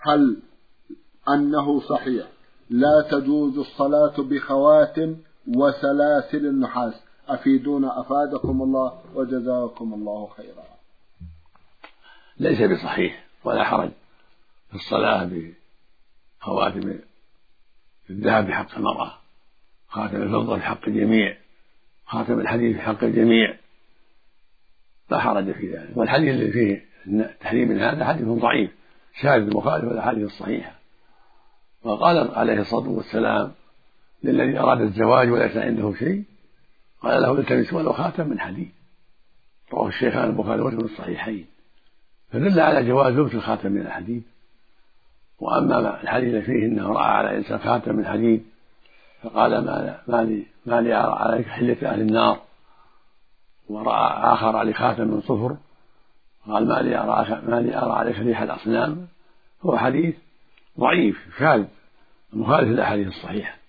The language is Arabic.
هل أنه صحيح لا تجوز الصلاة بخواتم وسلاسل النحاس؟ أفيدونا أفادكم الله وجزاكم الله خيرا. ليس بصحيح ولا حرج في الصلاة بخواتم الذهب بحق المرأة، خاتم الفضة بحق الجميع، خاتم الحديد بحق الجميع، لا حرج في ذلك. والحديث الذي فيه تحريم من هذا حديث ضعيف شاذ مخالف للأحاديث الصحيحة. وقال عليه الصلاة والسلام للذي أراد الزواج وليس عنده شيء، قال له التمس ولو خاتم من حديد، رواه الشيخان البخاري ومسلم الصحيحين، فدل على جواز لبس الخاتم من الحديد. وأما الحديث فيه أنه رأى على إنسان خاتم من حديد فقال ما لي أرى عليك حلة أهل النار، ورأى آخر عليه خاتم من صفر قال ما لي أرى عليك ريح الأصنام، هو حديث ضعيف شاذ مخالف للأحاديث الصحيحة.